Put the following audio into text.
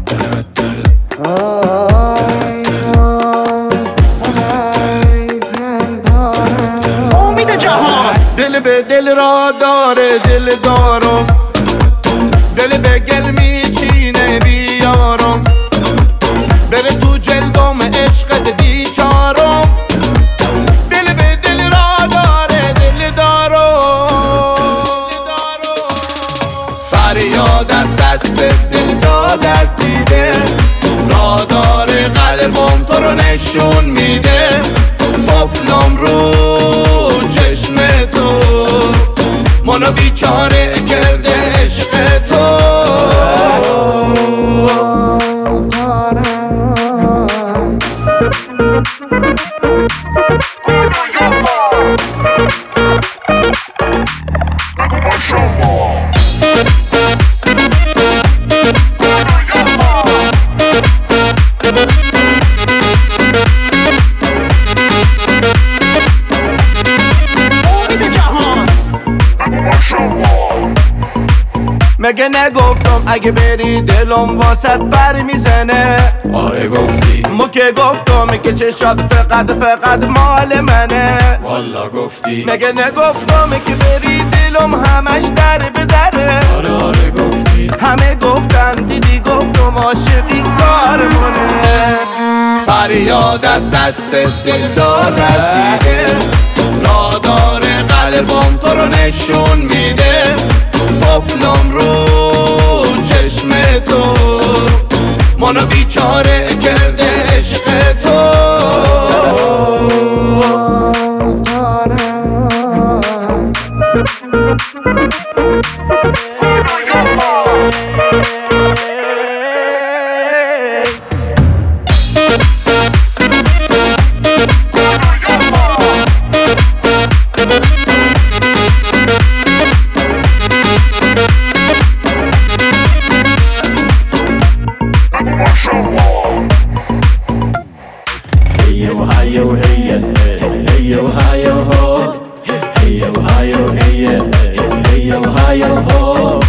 امید جهان دل به دل را داره دل دارم، دل به گل میچینه بیارم، بره تو جلدم عشقت بیچارم. دل به دل را داره دل دارم، فریاد از دست دل داد از دیده، را داره قلبم تو رو نشون میده. قفلم رو چشم تو منو بیچاره کرده عشق تو. مگه نگفتم اگه بری دلم واسط بر میزنه؟ آره گفتی. مو که گفتم که چشات فقط مال منه. والا گفتی. مگه نگفتم که بری دلم همش در به دره؟ آره گفتی. همه گفتن دیدی گفتم عاشقی کارمونه. فریاد از دست دل داد از دیده، را داره قلبم تو رو نشون میده. قفلم رو چشم تو منو بیچاره کرده عشق تو. Ohio, hey, hey, Ohio, ho. Hey, Ohio, hey, hey, Ohio, ho.